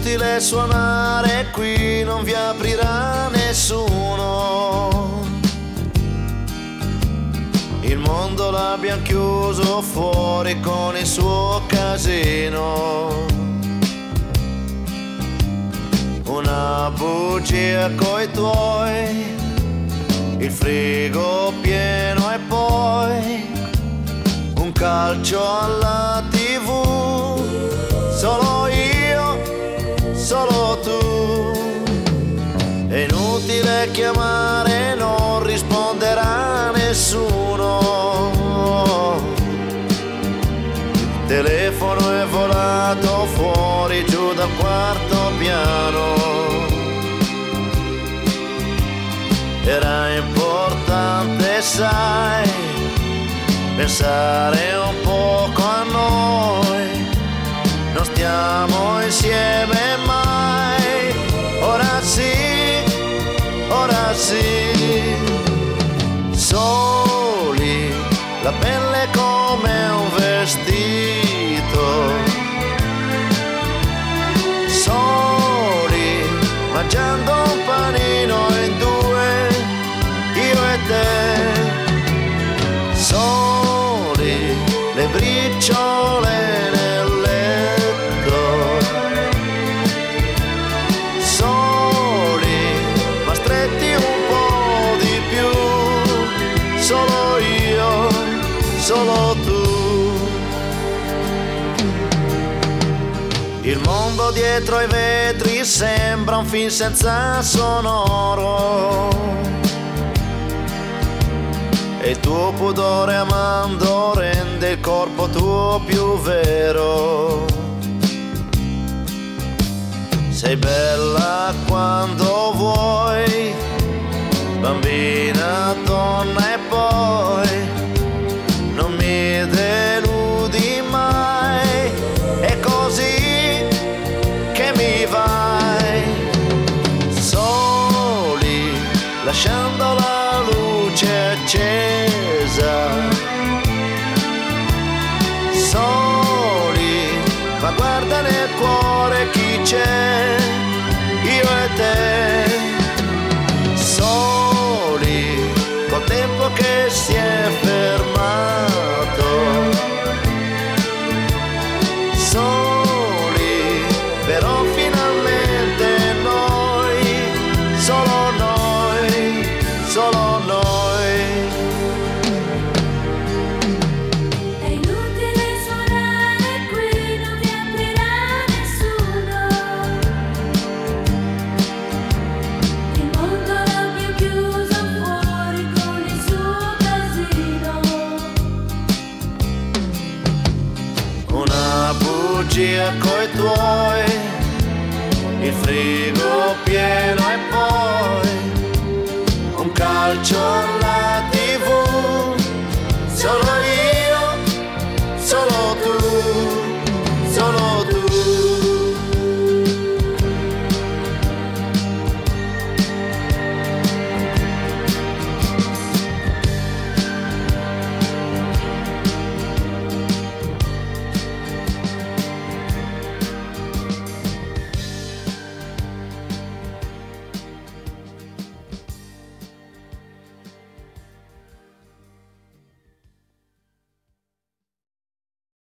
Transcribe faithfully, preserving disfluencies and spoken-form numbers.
inutile suonare qui, non vi aprirà nessuno. Il mondo l'abbiamo chiuso fuori con il suo casino. Una bugia coi tuoi, il frigo pieno e poi un calcio alla tivù. Solo io, solo tu. È inutile chiamare, non risponderà nessuno. Il telefono è volato fuori giù dal quarto piano. Era importante, sai, pensare un poco a noi. Non stiamo insieme mai. Ora sì, ora sì. Soli, la pelle come un vestito. Soli, mangiando un panino in due, io e te. Soli, le briciole nel letto. Soli, ma stretti un po' di più. Solo io, solo tu. Il mondo dietro ai vetri sembra un film senza sonoro. E il tuo pudore amando rende il corpo tuo più vero. Sei bella quando vuoi, bambina, donna e poi non mi deludi mai. È così che mi vai. Soli, lasciando la luce accesa. Soli, ma guarda nel cuore chi c'è, io e te. Soli, col tempo che si è fermato. Soli, però finalmente noi, solo noi, solo noi. È inutile suonare qui, non vi aprirà nessuno. Il mondo l'abbiamo chiuso fuori con il suo casino. Una bugia coi tuoi, il frigo pieno e poi un calcio